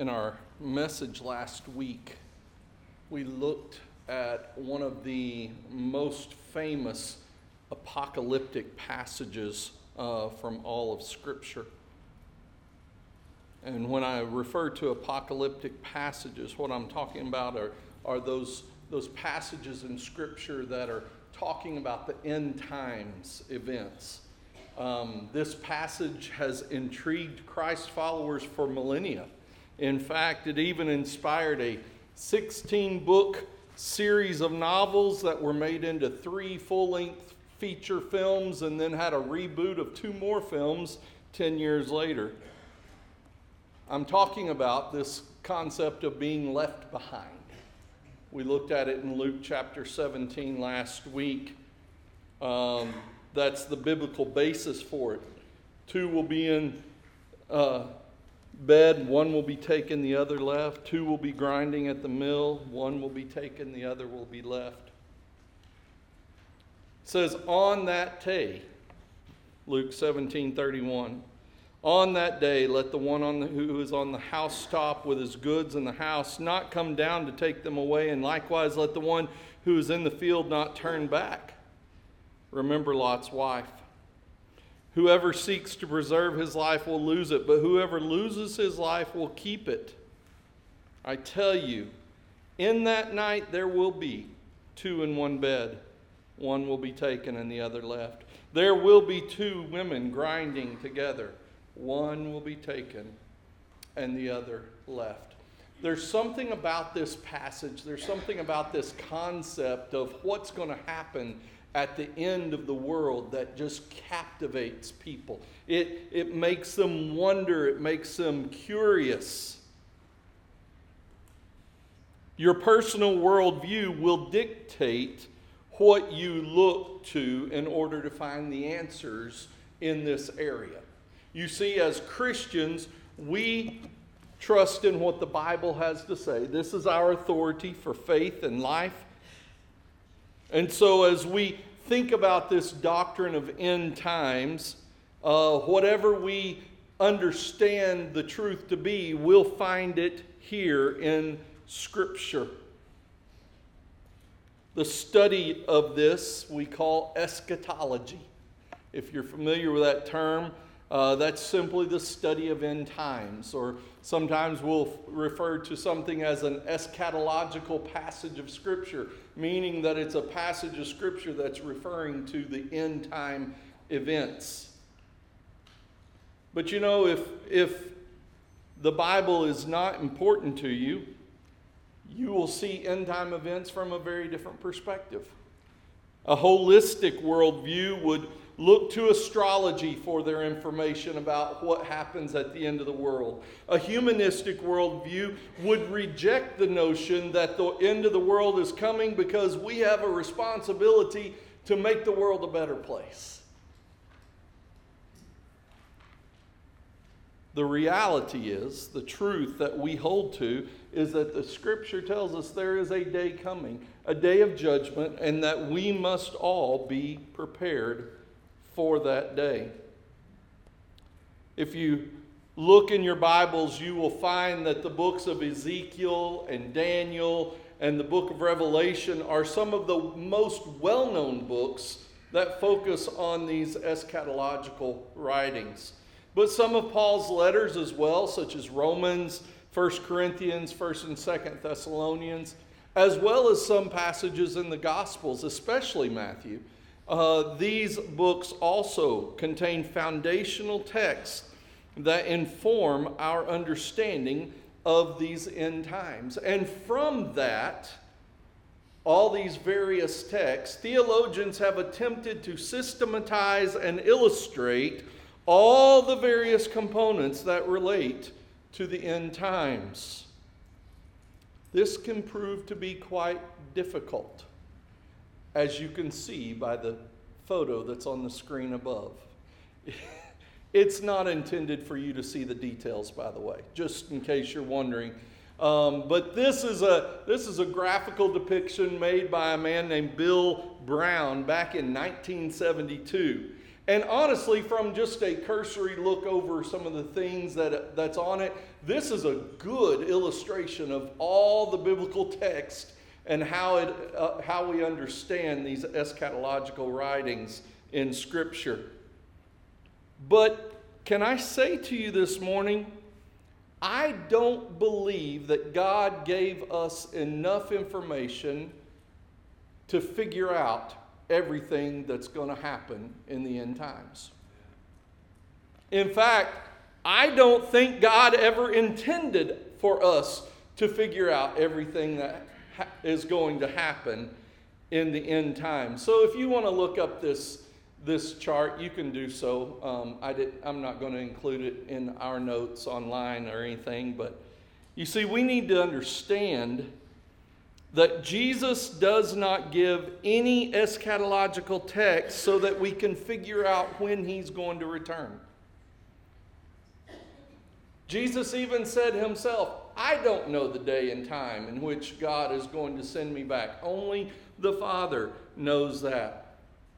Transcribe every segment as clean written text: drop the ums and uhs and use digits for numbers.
In our message last week, we looked at one of the most famous apocalyptic passages from all of Scripture. And when I refer to apocalyptic passages, what I'm talking about are those passages in Scripture that are talking about the end times events. This passage has intrigued Christ followers for millennia. In fact, it even inspired a 16-book series of novels that were made into 3 full-length feature films and then had a reboot of 2 more films 10 years later. I'm talking about this concept of being left behind. We looked at it in Luke chapter 17 last week. That's the biblical basis for it. 2 will be in bed, 1 will be taken, the other left. 2 will be grinding at the mill, 1 will be taken, the other will be left. It says, on that day, Luke 17:31, on that day let the one who is on the housetop with his goods in the house not come down to take them away, and likewise let the one who is in the field not turn back. Remember Lot's wife. Whoever seeks to preserve his life will lose it, but whoever loses his life will keep it. I tell you, in that night there will be 2 in one bed. 1 will be taken and the other left. There will be 2 women grinding together. 1 will be taken and the other left. There's something about this passage, there's something about this concept of what's going to happen at the end of the world that just captivates people. It makes them wonder, it makes them curious. Your personal worldview will dictate what you look to in order to find the answers in this area. You see, as Christians, we trust in what the Bible has to say. This is our authority for faith and life. And so as we think about this doctrine of end times, whatever we understand the truth to be, we'll find it here in Scripture. The study of this we call eschatology. If you're familiar with that term, that's simply the study of end times, or sometimes we'll refer to something as an eschatological passage of Scripture, meaning that it's a passage of Scripture that's referring to the end time events. But you know, if the Bible is not important to you, you will see end time events from a very different perspective. A holistic worldview would look to astrology for their information about what happens at the end of the world. A humanistic worldview would reject the notion that the end of the world is coming because we have a responsibility to make the world a better place. The reality is, the truth that we hold to is that the Scripture tells us there is a day coming, a day of judgment, and that we must all be prepared for that day. If you look in your Bibles, you will find that the books of Ezekiel and Daniel and the book of Revelation are some of the most well-known books that focus on these eschatological writings. But some of Paul's letters as well, such as Romans, 1 Corinthians, 1 and 2 Thessalonians, as well as some passages in the Gospels, especially Matthew, these books also contain foundational texts that inform our understanding of these end times. And from that, all these various texts, theologians have attempted to systematize and illustrate all the various components that relate to the end times. This can prove to be quite difficult, as you can see by the photo that's on the screen above. It's not intended for you to see the details, by the way, just in case you're wondering. But this is a graphical depiction made by a man named Bill Brown back in 1972. And honestly, from just a cursory look over some of the things that's on it, this is a good illustration of all the biblical text and how we understand these eschatological writings in Scripture. But can I say to you this morning, I don't believe that God gave us enough information to figure out everything that's going to happen in the end times. In fact, I don't think God ever intended for us to figure out everything that is going to happen in the end times. So if you want to look up this chart, you can do so. I'm not going to include it in our notes online or anything, but you see, we need to understand that Jesus does not give any eschatological text so that we can figure out when he's going to return. Jesus even said himself, I don't know the day and time in which God is going to send me back. Only the Father knows that.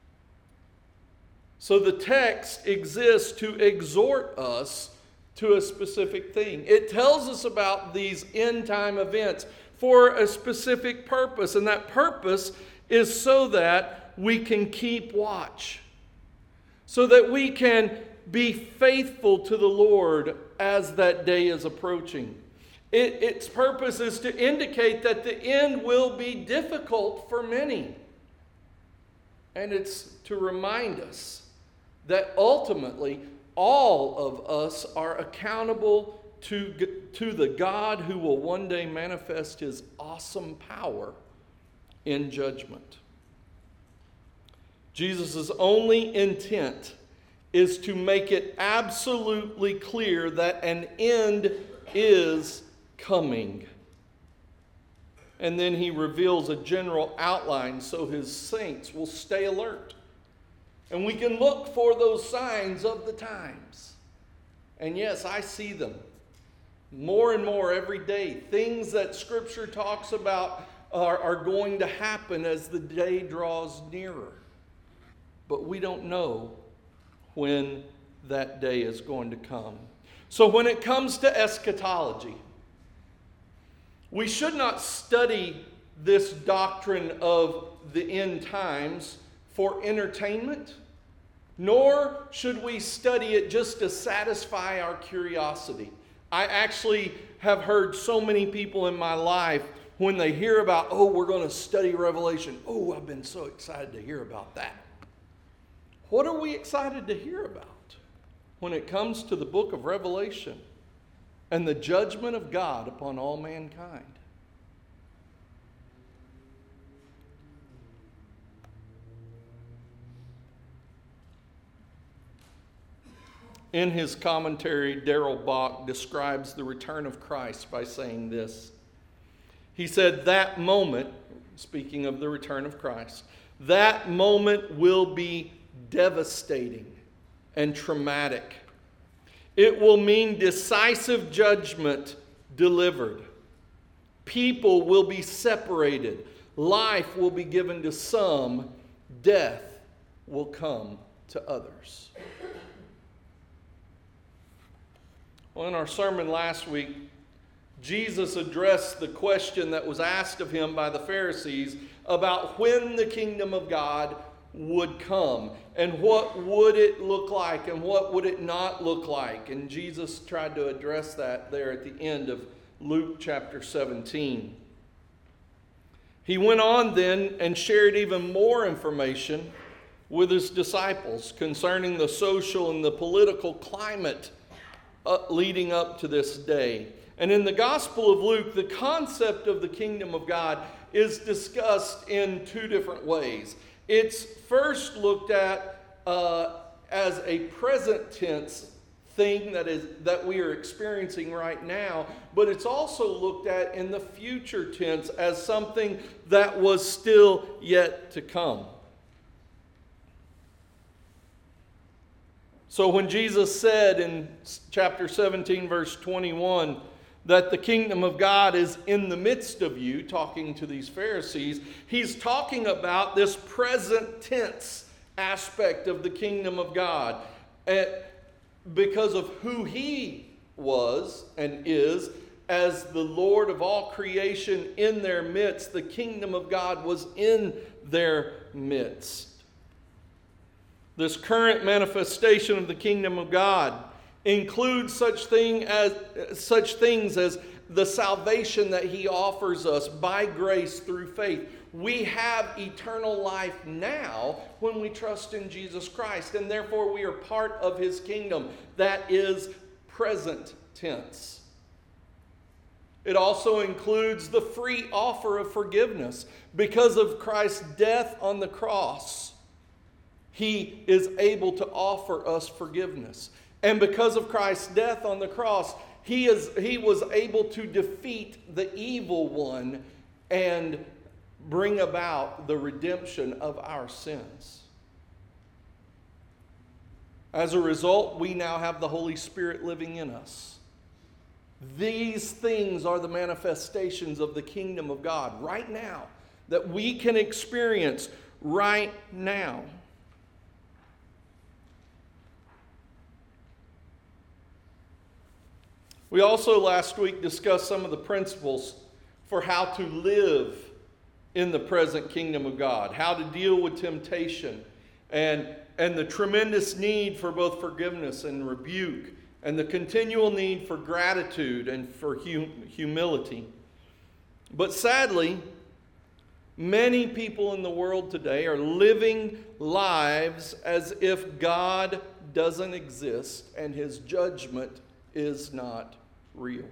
So the text exists to exhort us to a specific thing. It tells us about these end time events for a specific purpose, and that purpose is so that we can keep watch, so that we can be faithful to the Lord as that day is approaching. Its purpose is to indicate that the end will be difficult for many, and it's to remind us that ultimately all of us are accountable to the God who will one day manifest his awesome power in judgment. Jesus' only intent is to make it absolutely clear that an end is coming. And then he reveals a general outline so his saints will stay alert. And we can look for those signs of the times. And yes, I see them more and more every day. Things that Scripture talks about are going to happen as the day draws nearer. But we don't know when that day is going to come. So when it comes to eschatology, we should not study this doctrine of the end times for entertainment, nor should we study it just to satisfy our curiosity. I actually have heard so many people in my life, when they hear about, we're going to study Revelation, I've been so excited to hear about that. What are we excited to hear about when it comes to the book of Revelation and the judgment of God upon all mankind? In his commentary, Darrell Bock describes the return of Christ by saying this. He said, that moment, speaking of the return of Christ, that moment will be devastating and traumatic. It will mean decisive judgment delivered. People will be separated. Life will be given to some. Death will come to others. Well, in our sermon last week, Jesus addressed the question that was asked of him by the Pharisees about when the kingdom of God would come and what would it look like and what would it not look like. And Jesus tried to address that there at the end of Luke chapter 17. He went on then and shared even more information with his disciples concerning the social and the political climate leading up to this day. And in the Gospel of Luke, the concept of the kingdom of God is discussed in two different ways. It's first looked at as a present tense thing that we are experiencing right now, but it's also looked at in the future tense as something that was still yet to come. So when Jesus said in chapter 17, verse 21, that the kingdom of God is in the midst of you, talking to these Pharisees, he's talking about this present tense aspect of the kingdom of God. And because of who he was and is, as the Lord of all creation in their midst, the kingdom of God was in their midst. This current manifestation of the kingdom of God includes such things as the salvation that he offers us by grace through faith. We have eternal life now when we trust in Jesus Christ, and therefore we are part of his kingdom. That is present tense. It also includes the free offer of forgiveness. Because of Christ's death on the cross, he is able to offer us forgiveness. And because of Christ's death on the cross, he was able to defeat the evil one and bring about the redemption of our sins. As a result, we now have the Holy Spirit living in us. These things are the manifestations of the kingdom of God right now, that we can experience right now. We also last week discussed some of the principles for how to live in the present kingdom of God, how to deal with temptation, and the tremendous need for both forgiveness and rebuke, and the continual need for gratitude and for humility. But sadly, many people in the world today are living lives as if God doesn't exist and his judgment is not real.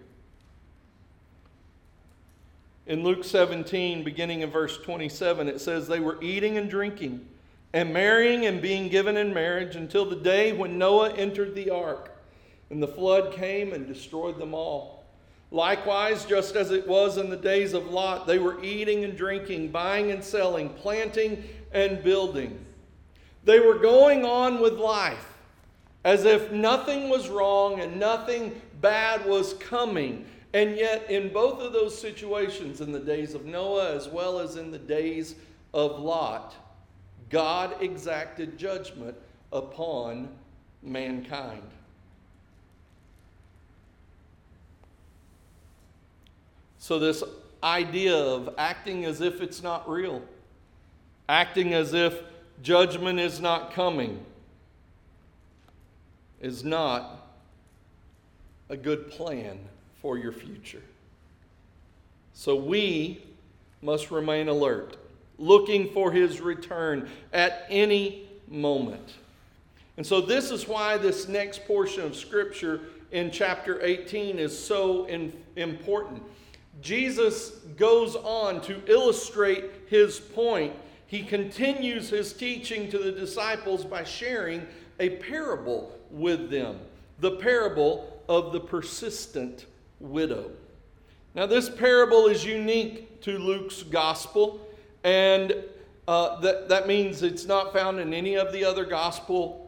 In Luke 17, beginning in verse 27, it says, "They were eating and drinking and marrying and being given in marriage until the day when Noah entered the ark. And the flood came and destroyed them all. Likewise, just as it was in the days of Lot, they were eating and drinking, buying and selling, planting and building. They were going on with life as if nothing was wrong and nothing bad was coming. And yet, in both of those situations, in the days of Noah as well as in the days of Lot, God exacted judgment upon mankind." So this idea of acting as if it's not real, acting as if judgment is not coming, is not a good plan for your future. So we must remain alert, looking for his return at any moment. And so this is why this next portion of Scripture in chapter 18 is so important. Jesus goes on to illustrate his point. He continues his teaching to the disciples by sharing a parable with them, the parable of the persistent widow. Now, this parable is unique to Luke's gospel, and that means it's not found in any of the other gospel.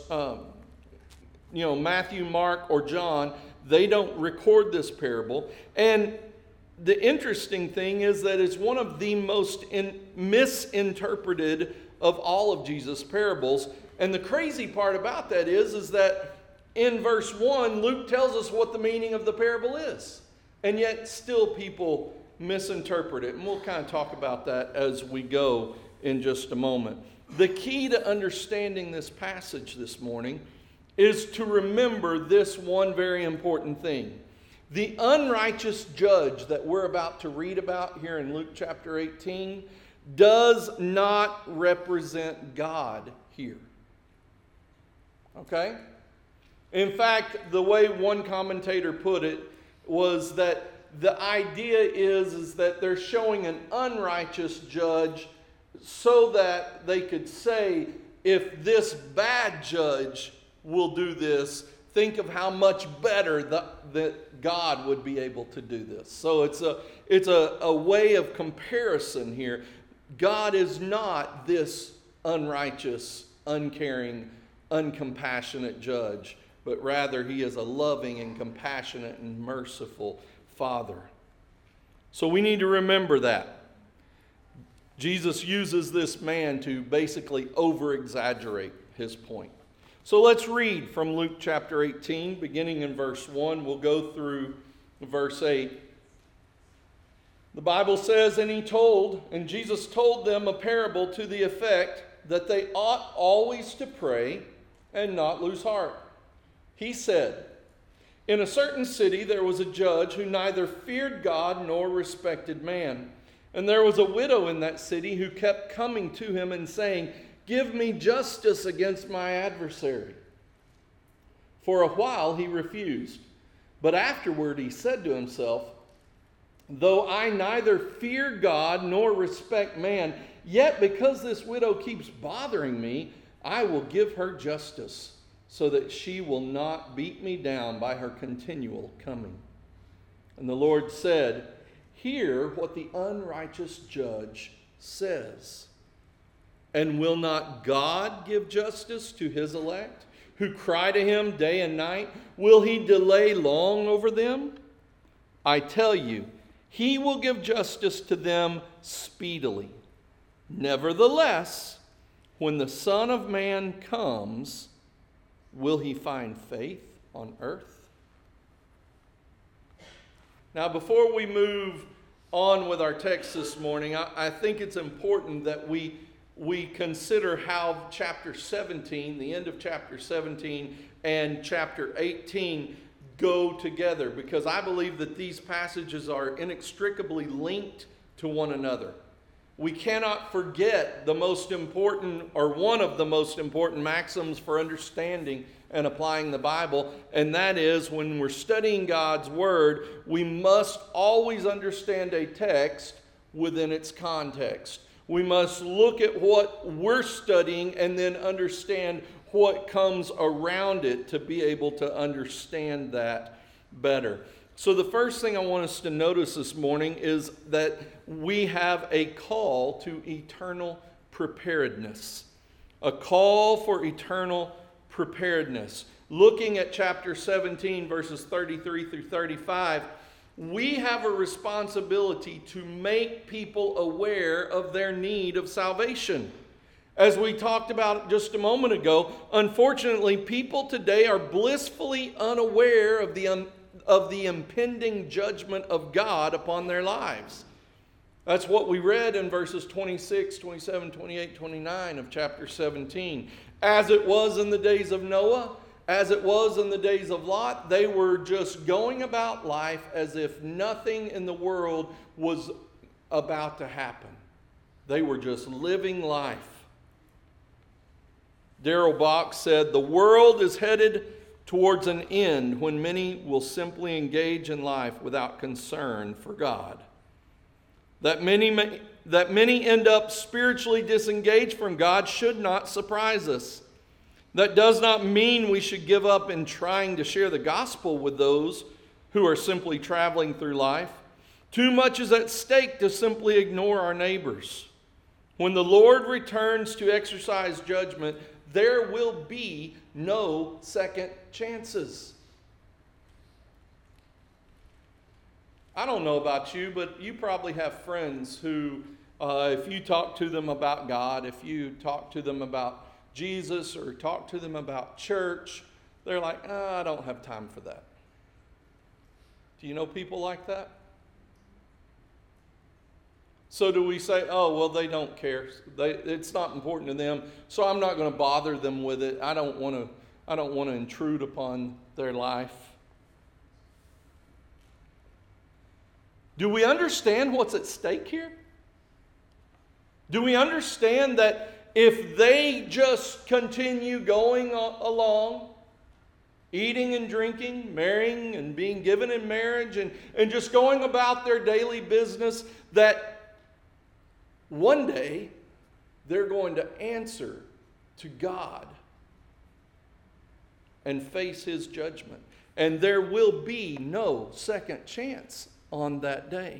Matthew, Mark, or John, they don't record this parable. And the interesting thing is that it's one of the most misinterpreted of all of Jesus' parables. And the crazy part about that is that in verse 1, Luke tells us what the meaning of the parable is. And yet still people misinterpret it. And we'll kind of talk about that as we go in just a moment. The key to understanding this passage this morning is to remember this one very important thing. The unrighteous judge that we're about to read about here in Luke chapter 18 does not represent God here. Okay? In fact, the way one commentator put it was that the idea is that they're showing an unrighteous judge so that they could say, if this bad judge will do this, think of how much better that God would be able to do this. So it's a way of comparison here. God is not this unrighteous, uncaring, uncompassionate judge, but rather he is a loving and compassionate and merciful Father. So we need to remember that. Jesus uses this man to basically over-exaggerate his point. So let's read from Luke chapter 18, beginning in verse 1. We'll go through verse 8. The Bible says, and Jesus told them a parable to the effect that they ought always to pray and not lose heart. He said, in a certain city there was a judge who neither feared God nor respected man. And there was a widow in that city who kept coming to him and saying, give me justice against my adversary. For a while he refused. But afterward he said to himself, though I neither fear God nor respect man, yet because this widow keeps bothering me, I will give her justice, so that she will not beat me down by her continual coming. And the Lord said, hear what the unrighteous judge says. And will not God give justice to his elect, who cry to him day and night? Will he delay long over them? I tell you, he will give justice to them speedily. Nevertheless, when the Son of Man comes, will he find faith on earth? Now, before we move on with our text this morning, I think it's important that we consider how chapter 17, the end of chapter 17, and chapter 18 go together, because I believe that these passages are inextricably linked to one another. We cannot forget the most important, or one of the most important maxims for understanding and applying the Bible, and that is, when we're studying God's Word, we must always understand a text within its context. We must look at what we're studying and then understand what comes around it to be able to understand that better. So the first thing I want us to notice this morning is that we have a call to eternal preparedness. A call for eternal preparedness. Looking at chapter 17, verses 33 through 35, we have a responsibility to make people aware of their need of salvation. As we talked about just a moment ago, unfortunately, people today are blissfully unaware of the impending judgment of God upon their lives. That's what we read in verses 26, 27, 28, 29 of chapter 17. As it was in the days of Noah, as it was in the days of Lot, they were just going about life as if nothing in the world was about to happen. They were just living life. Darrell Bock said, the world is headed towards an end when many will simply engage in life without concern for God. That many end up spiritually disengaged from God should not surprise us. That does not mean we should give up in trying to share the gospel with those who are simply traveling through life. Too much is at stake to simply ignore our neighbors. When the Lord returns to exercise judgment, there will be no second chances. I don't know about you, but you probably have friends who, if you talk to them about God, if you talk to them about Jesus or talk to them about church, they're like, I don't have time for that. Do you know people like that? So do we say, oh, well, they don't care. It's not important to them, so I'm not going to bother them with it. I don't want to intrude upon their life. Do we understand what's at stake here? Do we understand that if they just continue going along, eating and drinking, marrying and being given in marriage, and just going about their daily business, that one day they're going to answer to God and face His judgment. And there will be no second chance on that day.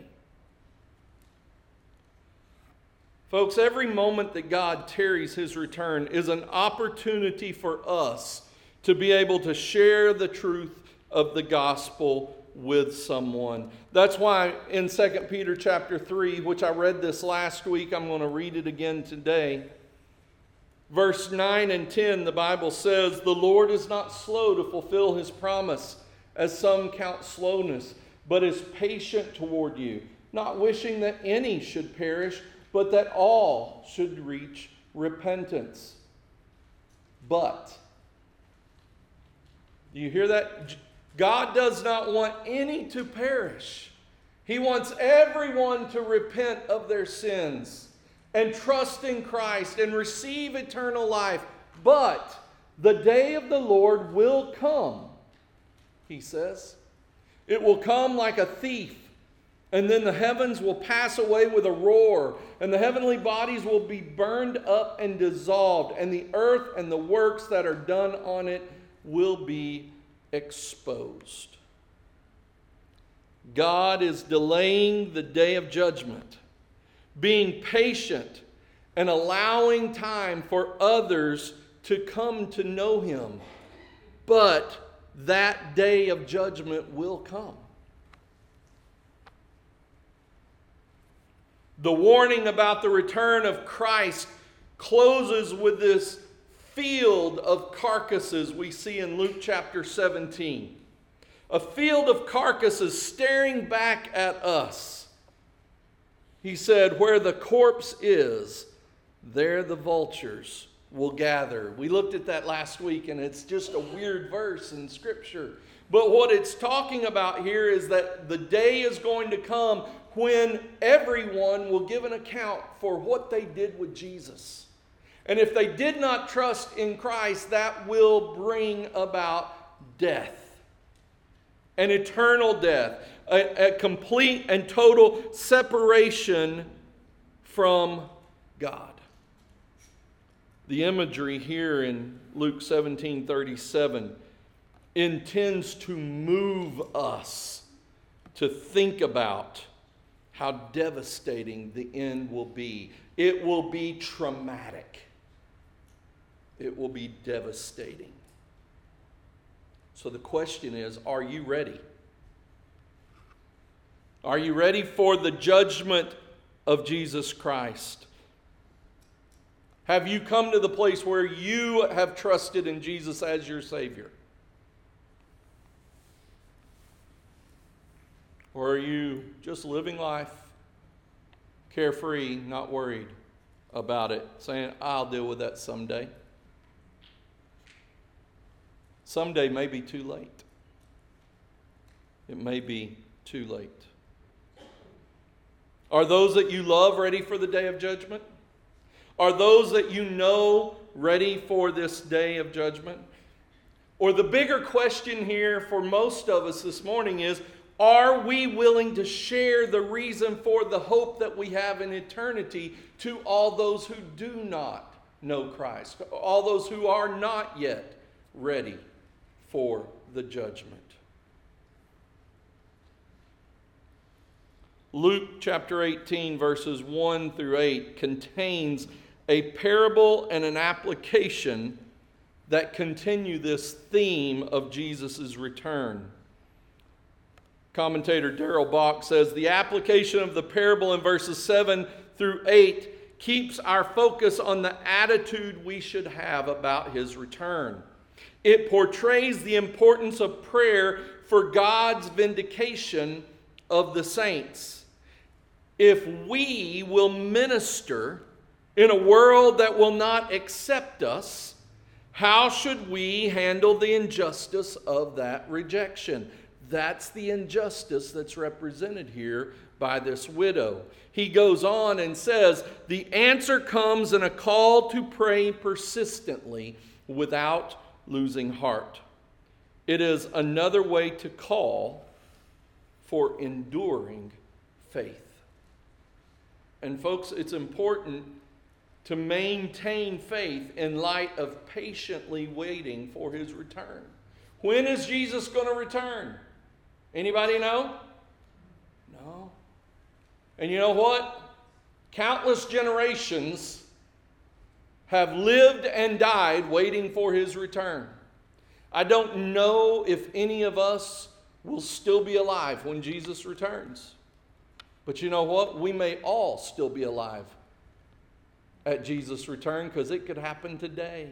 Folks, every moment that God tarries His return is an opportunity for us to be able to share the truth of the gospel with someone. That's why in 2 Peter chapter 3, which I read this last week, I'm going to read it again today. Verse 9 and 10, the Bible says, "The Lord is not slow to fulfill his promise, as some count slowness, but is patient toward you, not wishing that any should perish, but that all should reach repentance." But, do you hear that? God does not want any to perish. He wants everyone to repent of their sins and trust in Christ and receive eternal life. But the day of the Lord will come, he says. It will come like a thief. And then the heavens will pass away with a roar, and the heavenly bodies will be burned up and dissolved, and the earth and the works that are done on it will be exposed. God is delaying the day of judgment, being patient and allowing time for others to come to know him. But that day of judgment will come. The warning about the return of Christ closes with this field of carcasses we see in Luke chapter 17. A field of carcasses staring back at us. He said, "Where the corpse is, there the vultures will gather." We looked at that last week, and it's just a weird verse in Scripture. But what it's talking about here is that the day is going to come when everyone will give an account for what they did with Jesus. And if they did not trust in Christ, that will bring about death. An eternal death. A complete and total separation from God. The imagery here in Luke 17:37 intends to move us to think about how devastating the end will be. It will be traumatic. It will be devastating. So the question is, are you ready? Are you ready for the judgment of Jesus Christ? Have you come to the place where you have trusted in Jesus as your Savior? Or are you just living life carefree, not worried about it, saying, "I'll deal with that someday"? Someday may be too late. It may be too late. Are those that you love ready for the day of judgment? Are those that you know ready for this day of judgment? Or the bigger question here for most of us this morning is, are we willing to share the reason for the hope that we have in eternity to all those who do not know Christ, all those who are not yet ready for the judgment? Luke chapter 18, verses 1 through 8 contains a parable and an application that continue this theme of Jesus' return. Commentator Darrell Bock says, the application of the parable in verses 7 through 8 keeps our focus on the attitude we should have about his return. It portrays the importance of prayer for God's vindication of the saints. If we will minister in a world that will not accept us, how should we handle the injustice of that rejection? That's the injustice that's represented here by this widow. He goes on and says, the answer comes in a call to pray persistently without losing heart. It is another way to call for enduring faith. And folks, it's important to maintain faith in light of patiently waiting for his return. When is Jesus going to return? Anybody know? No. And you know what? Countless generations have lived and died waiting for his return. I don't know if any of us will still be alive when Jesus returns. But you know what? We may all still be alive at Jesus' return, because it could happen today.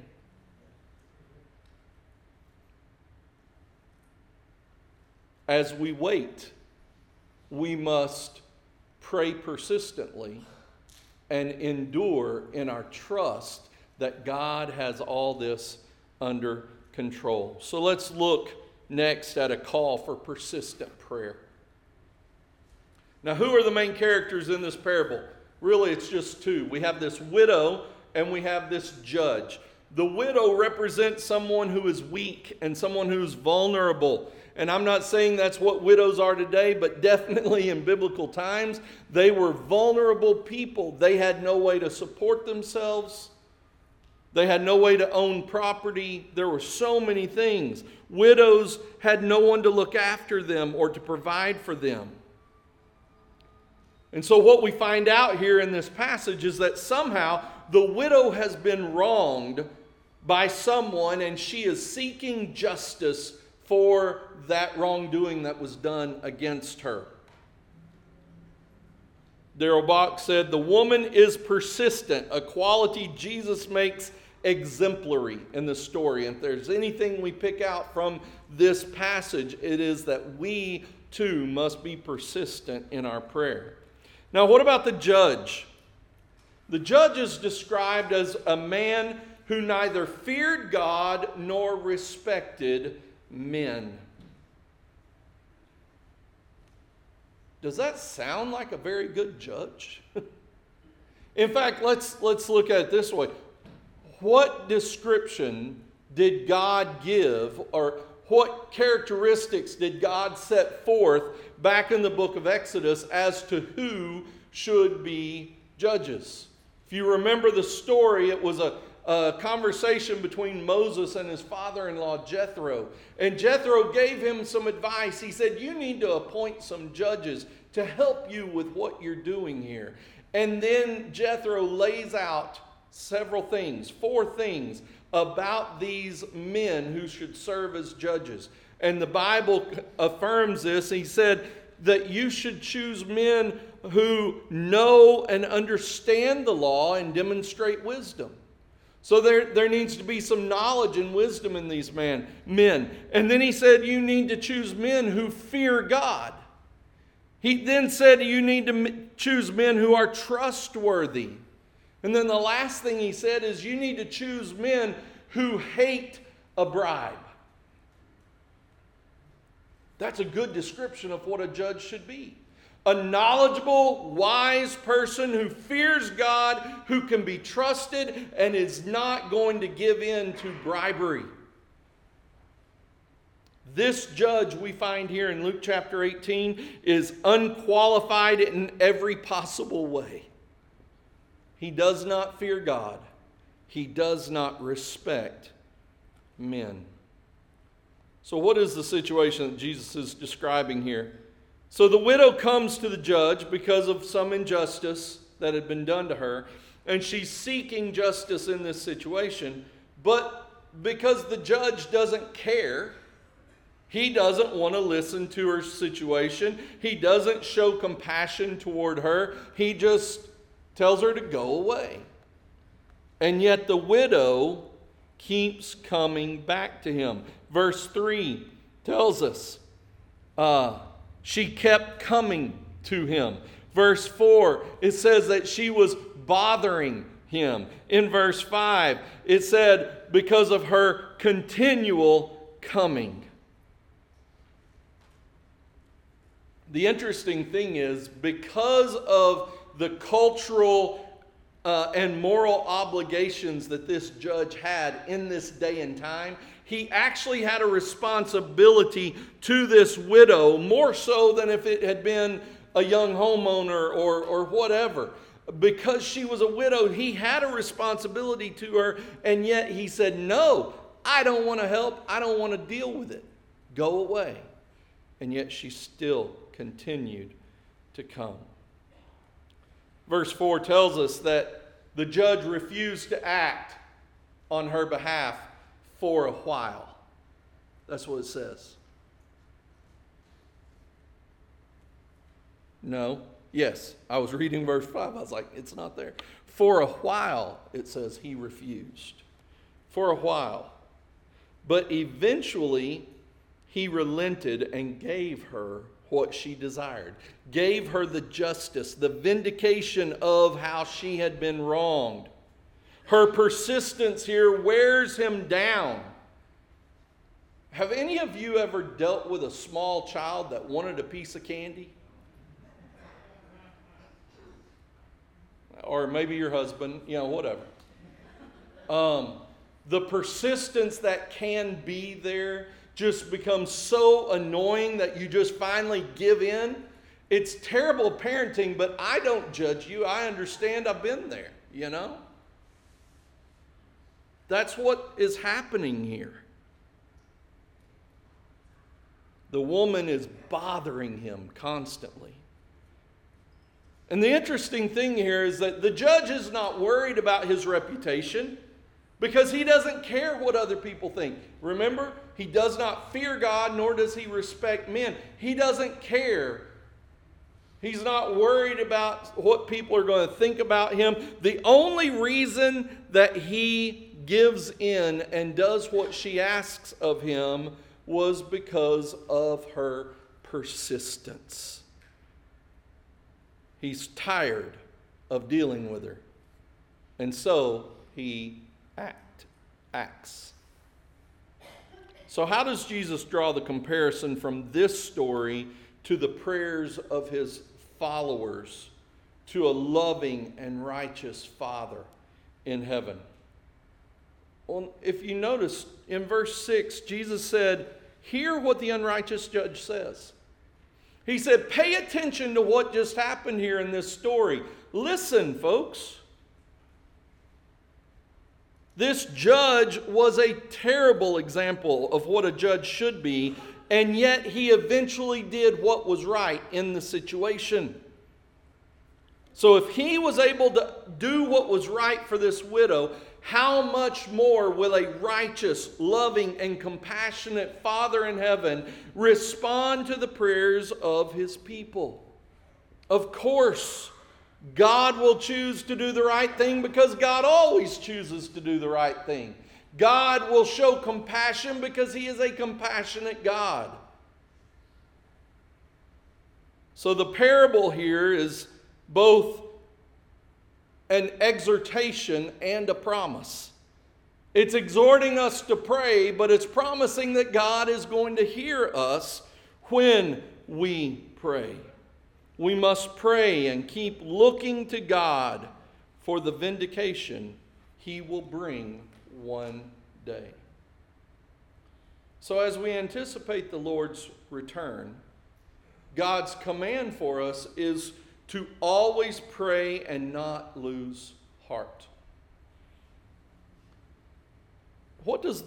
As we wait, we must pray persistently and endure in our trust that God has all this under control. So let's look next at a call for persistent prayer. Now, who are the main characters in this parable? Really, it's just two. We have this widow and we have this judge. The widow represents someone who is weak and someone who's vulnerable. And I'm not saying that's what widows are today, but definitely in biblical times, they were vulnerable people. They had no way to support themselves. They had no way to own property. There were so many things. Widows had no one to look after them or to provide for them. And so what we find out here in this passage is that somehow the widow has been wronged by someone, and she is seeking justice for that wrongdoing that was done against her. Darrell Bock said, "The woman is persistent, a quality Jesus makes exemplary in the story." And if there's anything we pick out from this passage, it is that we too must be persistent in our prayer. Now, what about the judge? The judge is described as a man who neither feared God nor respected men. Does that sound like a very good judge? In fact, let's look at it this way. What description did God give, or what characteristics did God set forth back in the book of Exodus as to who should be judges? If you remember the story, it was a conversation between Moses and his father-in-law Jethro. And Jethro gave him some advice. He said, you need to appoint some judges to help you with what you're doing here. And then Jethro lays out several things, 4 things about these men who should serve as judges. And the Bible affirms this. He said that you should choose men who know and understand the law and demonstrate wisdom. So there needs to be some knowledge and wisdom in these men. And then he said you need to choose men who fear God. He then said you need to choose men who are trustworthy. And then the last thing he said is you need to choose men who hate a bribe. That's a good description of what a judge should be. A knowledgeable, wise person who fears God, who can be trusted, and is not going to give in to bribery. This judge we find here in Luke chapter 18 is unqualified in every possible way. He does not fear God. He does not respect men. So what is the situation that Jesus is describing here? So the widow comes to the judge because of some injustice that had been done to her, and she's seeking justice in this situation, but because the judge doesn't care, he doesn't want to listen to her situation, he doesn't show compassion toward her, he just tells her to go away. And yet the widow keeps coming back to him. Verse 3 tells us, she kept coming to him. Verse 4, it says that she was bothering him. In verse 5, it said because of her continual coming. The interesting thing is, because of the cultural and moral obligations that this judge had in this day and time, he actually had a responsibility to this widow, more so than if it had been a young homeowner or whatever. Because she was a widow, he had a responsibility to her, and yet he said, no, I don't want to help. I don't want to deal with it. Go away. And yet she still continued to come. Verse 4 tells us that the judge refused to act on her behalf for a while. That's what it says. No. Yes, I was reading verse 5. I was like, it's not there. For a while, it says he refused. For a while. But eventually, he relented and gave her what she desired. Gave her the justice, the vindication of how she had been wronged. Her persistence here wears him down. Have any of you ever dealt with a small child that wanted a piece of candy? Or maybe your husband, whatever. The persistence that can be there just becomes so annoying that you just finally give in. It's terrible parenting, but I don't judge you. I understand. I've been there, That's what is happening here. The woman is bothering him constantly. And the interesting thing here is that the judge is not worried about his reputation because he doesn't care what other people think. Remember, he does not fear God, nor does he respect men. He doesn't care. He's not worried about what people are going to think about him. The only reason that he gives in and does what she asks of him was because of her persistence. He's tired of dealing with her. And so he acts. So how does Jesus draw the comparison from this story to the prayers of his followers to a loving and righteous Father in heaven? Well, if you notice in verse 6, Jesus said, hear what the unrighteous judge says. He said, pay attention to what just happened here in this story. Listen, folks. This judge was a terrible example of what a judge should be, and yet he eventually did what was right in the situation. So if he was able to do what was right for this widow, how much more will a righteous, loving, and compassionate Father in heaven respond to the prayers of his people? Of course, God will choose to do the right thing because God always chooses to do the right thing. God will show compassion because he is a compassionate God. So the parable here is both an exhortation and a promise. It's exhorting us to pray, but it's promising that God is going to hear us when we pray. We must pray and keep looking to God for the vindication he will bring one day. So as we anticipate the Lord's return, God's command for us is to always pray and not lose heart. What does the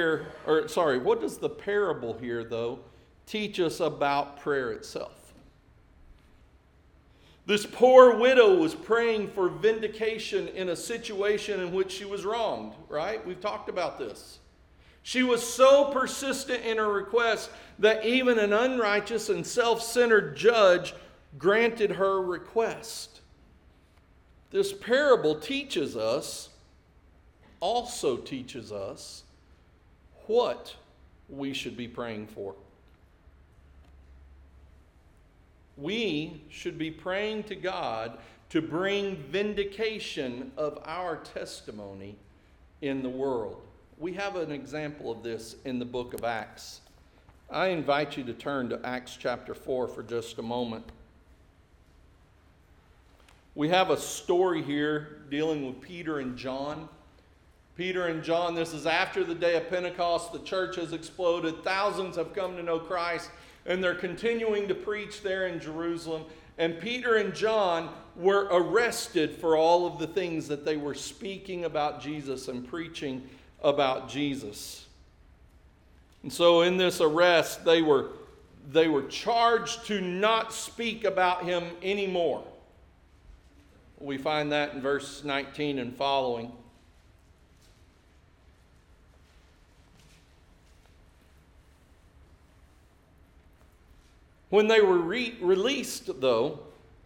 parable here, though, teach us about prayer itself? This poor widow was praying for vindication in a situation in which she was wronged, right? We've talked about this. She was so persistent in her request that even an unrighteous and self-centered judge granted her request. This parable also teaches us what we should be praying for. We should be praying to God to bring vindication of our testimony in the world. We have an example of this in the book of Acts. I invite you to turn to Acts chapter 4 for just a moment. We have a story here dealing with Peter and John. Peter and John, this is after the day of Pentecost. The church has exploded. Thousands have come to know Christ, and they're continuing to preach there in Jerusalem. And Peter and John were arrested for all of the things that they were speaking about Jesus and preaching about Jesus. And so in this arrest, they were charged to not speak about him anymore. We find that in verse 19 and following. When they were released, though,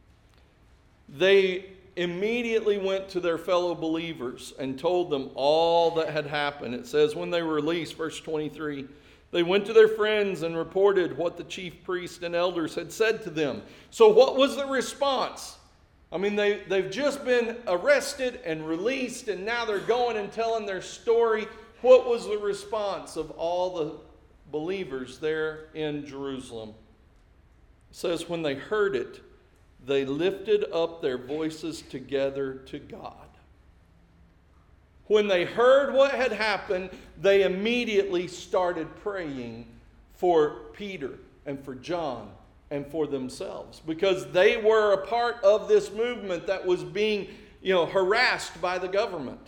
they immediately went to their fellow believers and told them all that had happened. It says, when they were released, verse 23, they went to their friends and reported what the chief priests and elders had said to them. So what was the response? I mean, they've just been arrested and released, and now they're going and telling their story. What was the response of all the believers there in Jerusalem? It says, when they heard it, they lifted up their voices together to God. When they heard what had happened, they immediately started praying for Peter and for John and for themselves, because they were a part of this movement that was being, harassed by the government.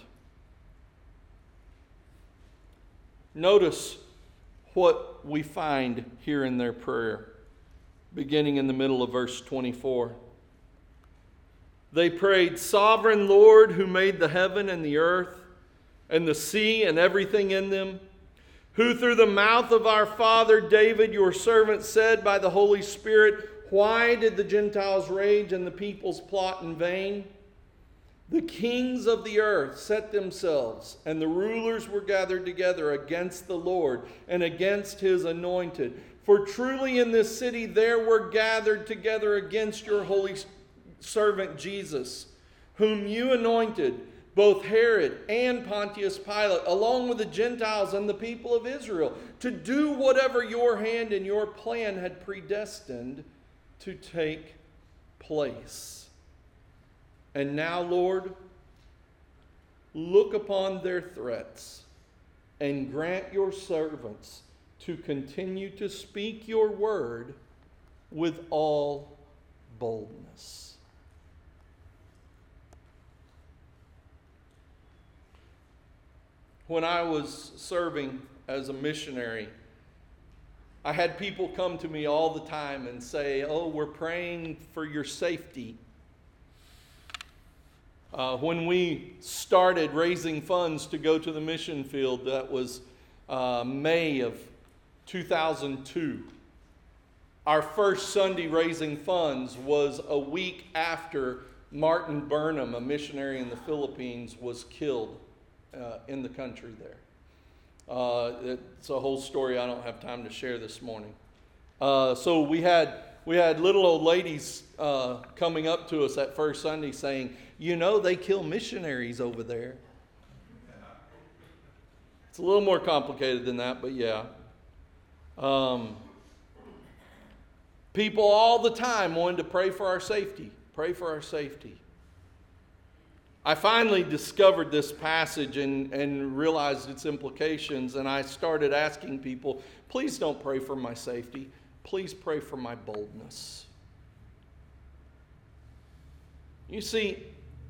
Notice what we find here in their prayer, beginning in the middle of verse 24. They prayed, "Sovereign Lord, who made the heaven and the earth and the sea and everything in them, who through the mouth of our father David, your servant, said by the Holy Spirit, why did the Gentiles rage and the peoples plot in vain? The kings of the earth set themselves, and the rulers were gathered together against the Lord and against his anointed. For truly in this city there were gathered together against your holy servant Jesus, whom you anointed, both Herod and Pontius Pilate, along with the Gentiles and the people of Israel, to do whatever your hand and your plan had predestined to take place. And now, Lord, look upon their threats and grant your servants to continue to speak your word with all boldness." When I was serving as a missionary, I had people come to me all the time and say, "Oh, we're praying for your safety." When we started raising funds to go to the mission field, that was May of 2002. Our first Sunday raising funds was a week after Martin Burnham, a missionary in the Philippines, was killed in the country there. It's a whole story I don't have time to share this morning. So we had little old ladies coming up to us that first Sunday saying, they kill missionaries over there. It's a little more complicated than that, but yeah. People all the time wanted to pray for our safety. Pray for our safety. I finally discovered this passage and realized its implications, and I started asking people, please don't pray for my safety. Please pray for my boldness. You see,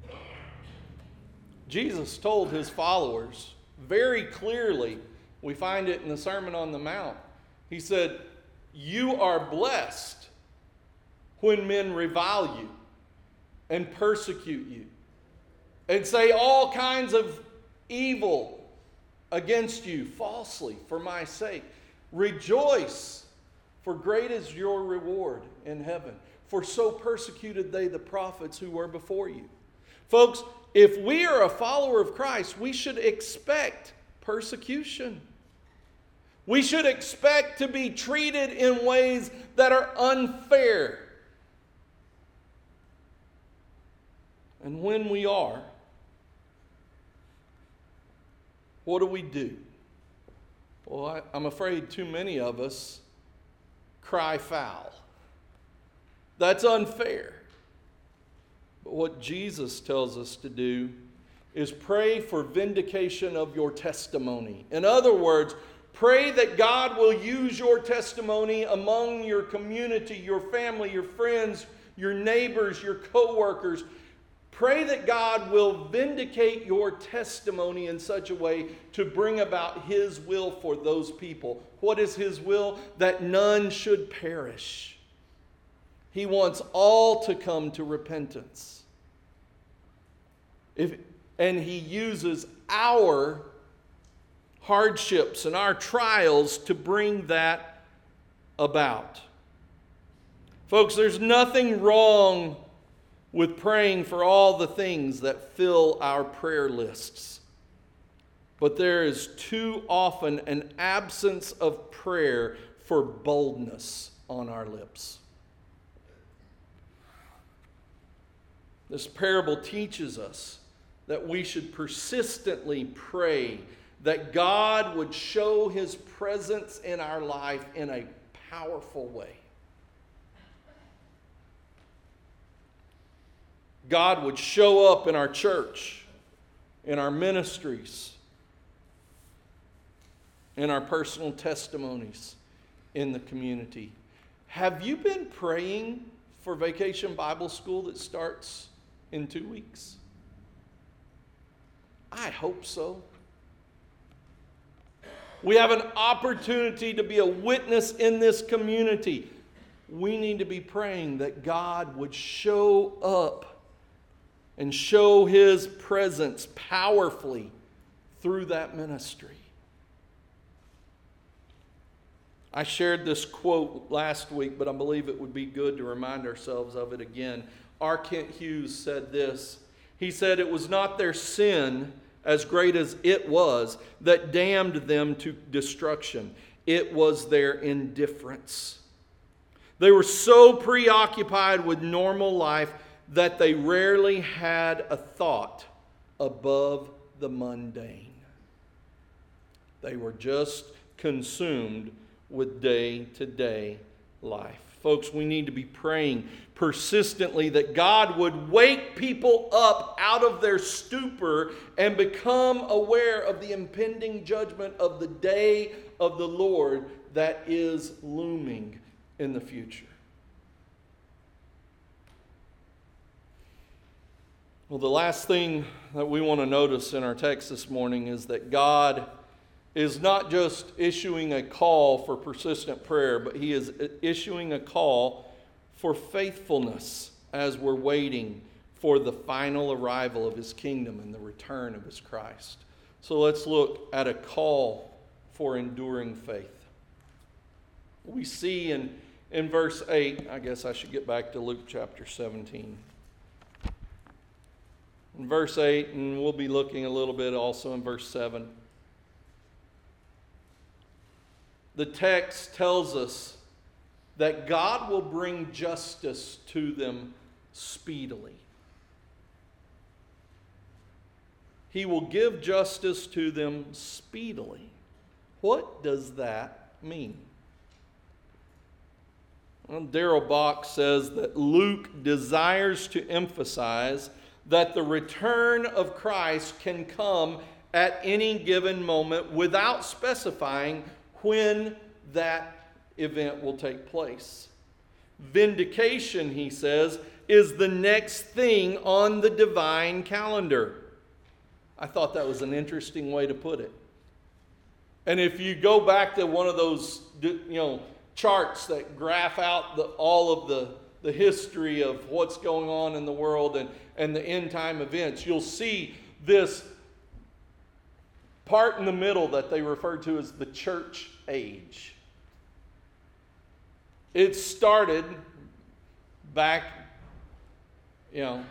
Jesus told his followers very clearly, we find it in the Sermon on the Mount. He said, "You are blessed when men revile you and persecute you and say all kinds of evil against you falsely for my sake. Rejoice, for great is your reward in heaven. For so persecuted they the prophets who were before you." Folks, if we are a follower of Christ, we should expect persecution. We should expect to be treated in ways that are unfair. And when we are, what do? Well, I'm afraid too many of us cry foul. That's unfair. But what Jesus tells us to do is pray for vindication of your testimony. In other words, pray that God will use your testimony among your community, your family, your friends, your neighbors, your co-workers. Pray that God will vindicate your testimony in such a way to bring about his will for those people. What is his will? That none should perish. He wants all to come to repentance. And he uses our hardships and our trials to bring that about. Folks, there's nothing wrong with praying for all the things that fill our prayer lists. But there is too often an absence of prayer for boldness on our lips. This parable teaches us that we should persistently pray that God would show His presence in our life in a powerful way. God would show up in our church, in our ministries, in our personal testimonies, in the community. Have you been praying for Vacation Bible School that starts in 2 weeks? I hope so. We have an opportunity to be a witness in this community. We need to be praying that God would show up and show His presence powerfully through that ministry. I shared this quote last week, but I believe it would be good to remind ourselves of it again. R. Kent Hughes said this. He said, "It was not their sin, as great as it was, that damned them to destruction. It was their indifference. They were so preoccupied with normal life that they rarely had a thought above the mundane. They were just consumed with day-to-day life." Folks, we need to be praying persistently that God would wake people up out of their stupor and become aware of the impending judgment of the day of the Lord that is looming in the future. Well, the last thing that we want to notice in our text this morning is that God is not just issuing a call for persistent prayer, but He is issuing a call for faithfulness as we're waiting for the final arrival of His kingdom and the return of His Christ. So let's look at a call for enduring faith. We see in verse 8, I guess I should get back to Luke chapter 17. In verse 8, and we'll be looking a little bit also in verse 7. The text tells us that God will bring justice to them speedily. He will give justice to them speedily. What does that mean? Well, Darrell Bock says that Luke desires to emphasize that the return of Christ can come at any given moment without specifying when that event will take place. Vindication, he says, is the next thing on the divine calendar. I thought that was an interesting way to put it. And if you go back to one of those, charts that graph out all of the history of what's going on in the world and the end time events, you'll see this part in the middle that they refer to as the church age. It started back, in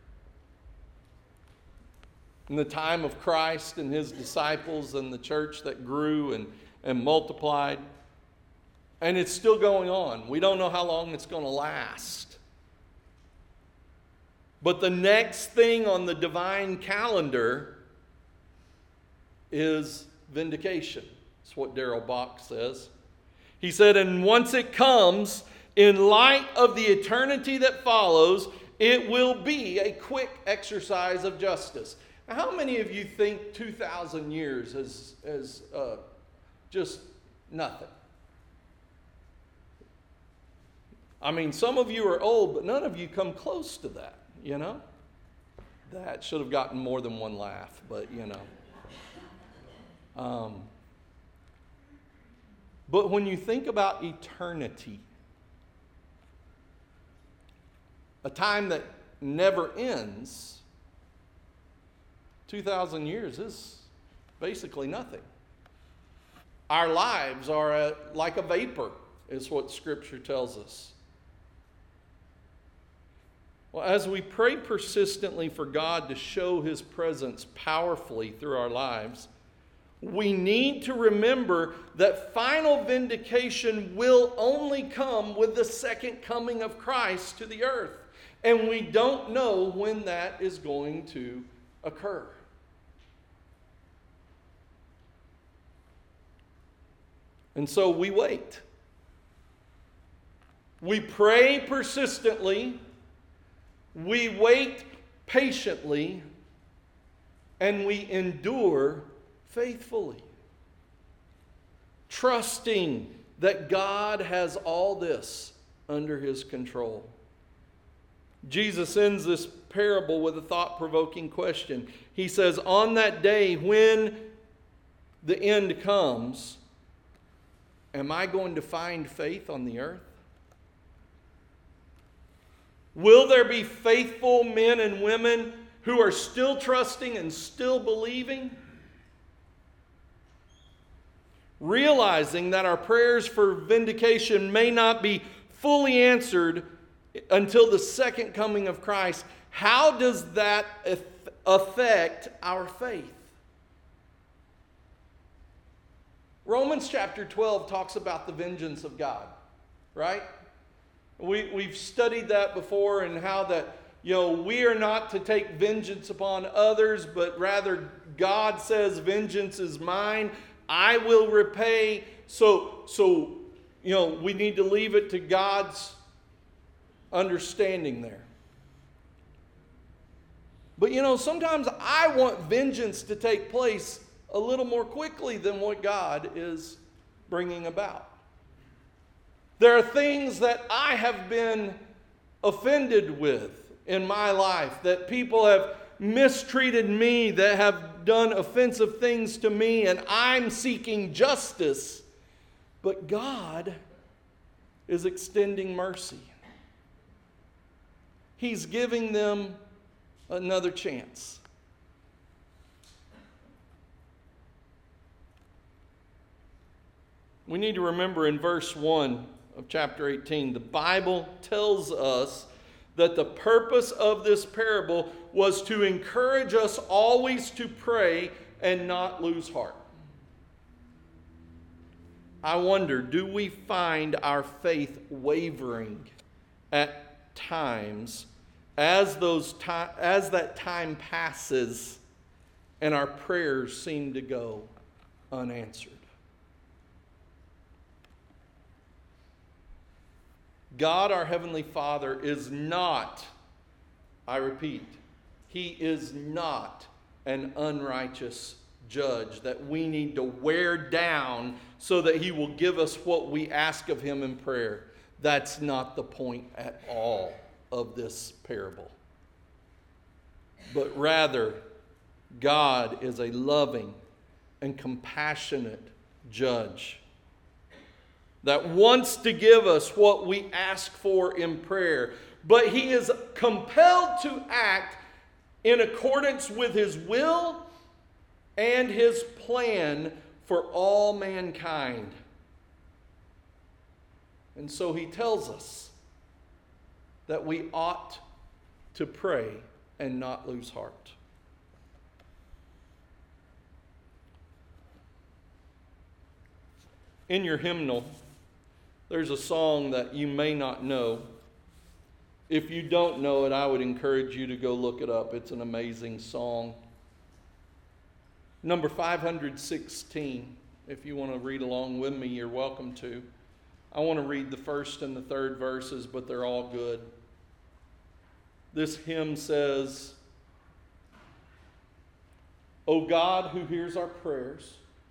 the time of Christ and His disciples and the church that grew and multiplied. And it's still going on. We don't know how long it's going to last. But the next thing on the divine calendar is vindication. That's what Darrell Bock says. He said, and once it comes, in light of the eternity that follows, it will be a quick exercise of justice. Now, how many of you think 2,000 years is just nothing? I mean, some of you are old, but none of you come close to that, That should have gotten more than one laugh, but But when you think about eternity, a time that never ends, 2,000 years is basically nothing. Our lives are like a vapor, is what Scripture tells us. Well, as we pray persistently for God to show His presence powerfully through our lives, we need to remember that final vindication will only come with the second coming of Christ to the earth. And we don't know when that is going to occur. And so we wait. We pray persistently. We wait patiently. And we endure faithfully, trusting that God has all this under His control. Jesus ends this parable with a thought-provoking question. He says, on that day when the end comes, am I going to find faith on the earth? Will there be faithful men and women who are still trusting and still believing? Realizing that our prayers for vindication may not be fully answered until the second coming of Christ, how does that affect our faith? Romans chapter 12 talks about the vengeance of God, right? We've studied that before, and how that, we are not to take vengeance upon others, but rather God says, vengeance is mine, I will repay. So we need to leave it to God's understanding there. But sometimes I want vengeance to take place a little more quickly than what God is bringing about. There are things that I have been offended with in my life, that people have mistreated me, that have done offensive things to me, and I'm seeking justice. But God is extending mercy. He's giving them another chance. We need to remember in verse 1 of chapter 18, the Bible tells us that the purpose of this parable was to encourage us always to pray and not lose heart. I wonder, do we find our faith wavering at times as that time passes and our prayers seem to go unanswered? God, our Heavenly Father, is not, I repeat, He is not an unrighteous judge that we need to wear down so that He will give us what we ask of Him in prayer. That's not the point at all of this parable. But rather, God is a loving and compassionate judge that wants to give us what we ask for in prayer. But He is compelled to act in accordance with His will and His plan for all mankind. And so He tells us that we ought to pray and not lose heart. In your hymnal, there's a song that you may not know. If you don't know it, I would encourage you to go look it up. It's an amazing song. Number 516, if you want to read along with me, you're welcome to. I want to read the first and the third verses, but they're all good. This hymn says, O God who hears our prayers,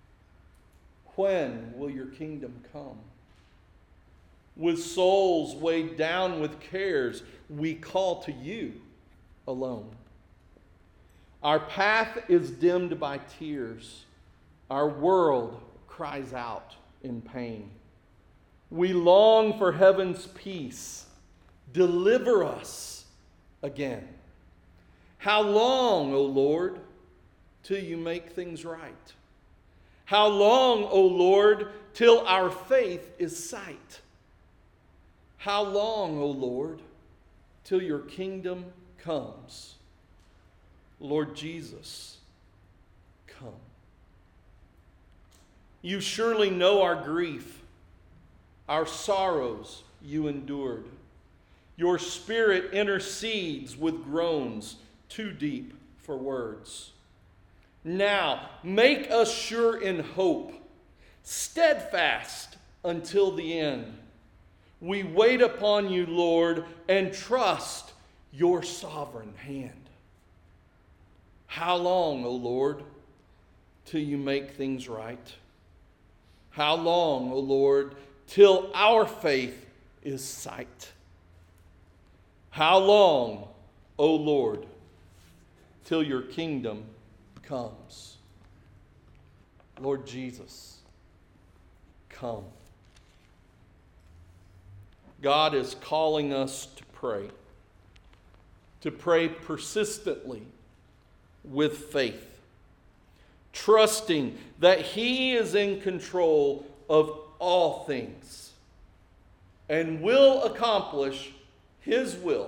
when will your kingdom come? With souls weighed down with cares, we call to you alone. Our path is dimmed by tears. Our world cries out in pain. We long for heaven's peace. Deliver us again. How long, O Lord, till you make things right? How long, O Lord, till our faith is sight? How long, O Lord, till your kingdom comes. Lord Jesus, come. You surely know our grief, our sorrows you endured. Your Spirit intercedes with groans too deep for words. Now, make us sure in hope, steadfast until the end. We wait upon you, Lord, and trust your sovereign hand. How long, O Lord, till you make things right? How long, O Lord, till our faith is sight? How long, O Lord, till your kingdom comes? Lord Jesus, come. God is calling us to pray persistently with faith, trusting that He is in control of all things and will accomplish His will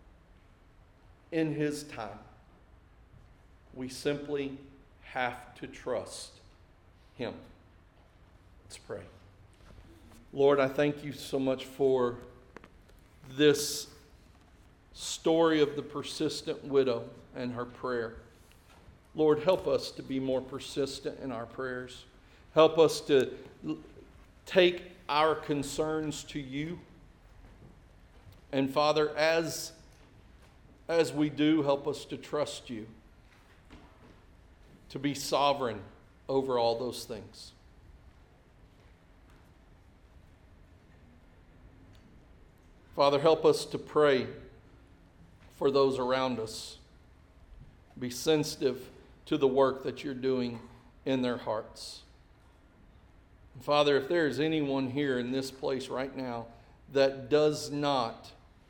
in His time. We simply have to trust Him. Let's pray. Lord, I thank you so much for this story of the persistent widow and her prayer. Lord, help us to be more persistent in our prayers. Help us to take our concerns to you. And Father, as we do, help us to trust you, to be sovereign over all those things. Father, help us to pray for those around us. Be sensitive to the work that you're doing in their hearts. And Father, if there is anyone here in this place right now that does not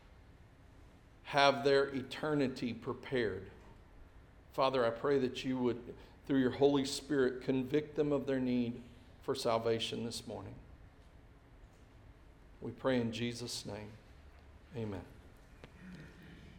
have their eternity prepared, Father, I pray that you would, through your Holy Spirit, convict them of their need for salvation this morning. We pray in Jesus' name. Amen.